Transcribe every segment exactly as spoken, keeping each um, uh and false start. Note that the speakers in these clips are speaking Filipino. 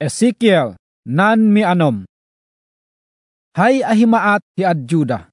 Ezekiel nan mianom. Hay ahimaat hi adjuda.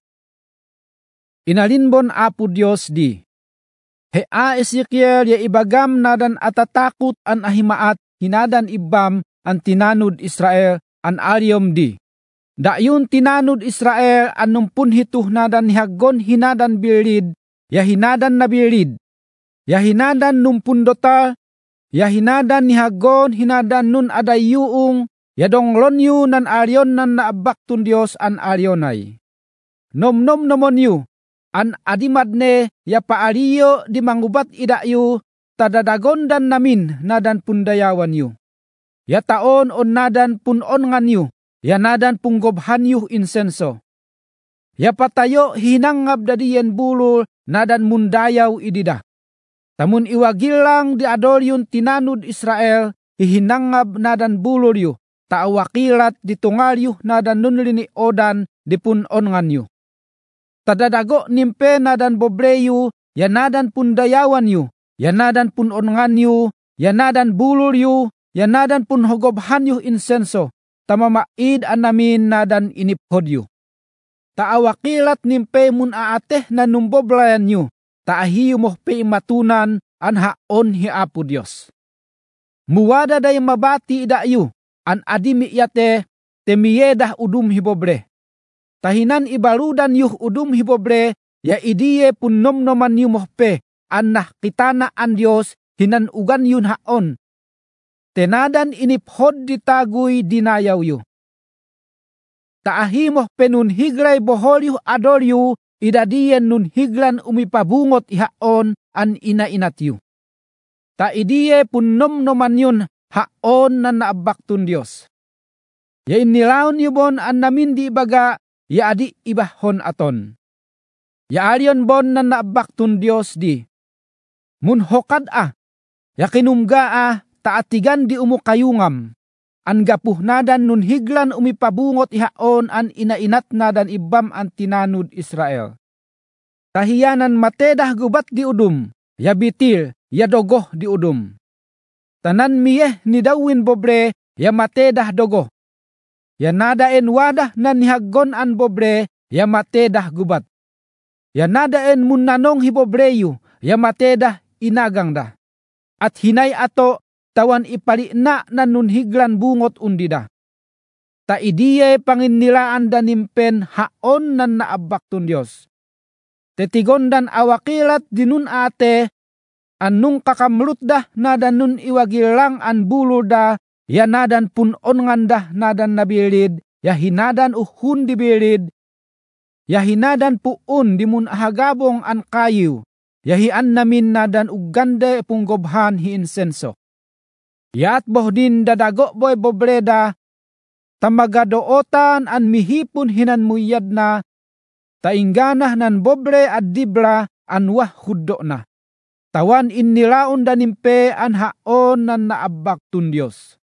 Inalinbon Apo Dios di. Hea Ezekiel ya ibagam nadan atatakot an ahimaat hinadan ibam an tinanud Israel an aryom di. Dayun tinanud Israel an numpun hituh nadan hihagon hinadan bilid, ya hinadan na bilid, ya hinadan numpun dotal, ya hinadan nihagon hinadan nun adayuung, ya donglon yu nan aryon nan naabaktun Dios an aryonay. Nom nom nomon yu, an adimadne ya paariyo di mangubat idayu, tadadagon dan namin nadan pundayawan yu. Ya taon on nadan punon ngan yu, ya nadan punggobhan yu insenso. Ya patayo hinangab dadiyen bulul nadan mundayaw idida. Tamun iwagilang di adol yun tinanud Israel, hihinangab nadan bulul yu, taawakilat di tungal yu nadan nunlini odan di punon ngan yu. Tadadago nimpe nadan bobreyu, ya nadan pundayawan yu, ya nadan punon ngan yu, ya nadan bulul yu, ya nadan pun hogobhan yu insenso, tamamaid anamin nadan iniphod yu. Taawakilat nimpe mun aateh na numboblayan yu, taahiyo mo pe matunan an haon hi Apo Dios. Muwada day mabati idayu, an adimi yate temiyedah udum hibobre. Tahinan ibarudan yuh udum hibobre, ya idiye pun nomnoman yu mohpe, an nakitana an Dios hinan ugan yun haon. Tenadan iniphod ditaguy dinayaw yu. Taahimoh penun higlay bohol yu adol yu, idadiyen nun higlan umipabungot ihaon an inainat yu. Ta idiye pun nomnoman yun haon na naabaktun Dios. Ya inilaon yu bon an namin di ibaga, ya adi ibahon aton. Ya aryon bon na naabaktun Dios di. Mun hokad ah, ya kinumga ah, taatigan di umukayungam. An gapuh nadan nun higlan umipabungot ihaon an inainat nadan ibam an tinanud Israel. Tahiyanan matedah gubat di udum, ya bitil, ya dogoh di udum. Tanan miyeh ni dawin bobre, ya matedah dogoh. Ya nadaen wadah nan nihagon an bobre, ya matedah gubat. Ya nadaen mun nanong hibobreyu, ya matedah inagang da. At hinay ato, tawan ipali na nanun higlan bungot undida. Ta idiye panginnilaan danimpen haon nan naabaktun Dios. Tetigon dan awakilat dinun ate, anung kakamlut dah nadan nun iwagilang an bulul da, ya nadan punon ngandah nadan nabilid, ya hinadan uhun dibilid, ya hinadan puun dimun ahagabong an kayu, ya hian namin nadan ugande punggobhan hi insenso. Yaat bohdin dadago boy bobreda, tamagadootan an mihipun hinan muyad na, taingganah nan bobre at dibla an wah huddo na. Tawan innilaon danimpe an haon nan naabaktun Dios.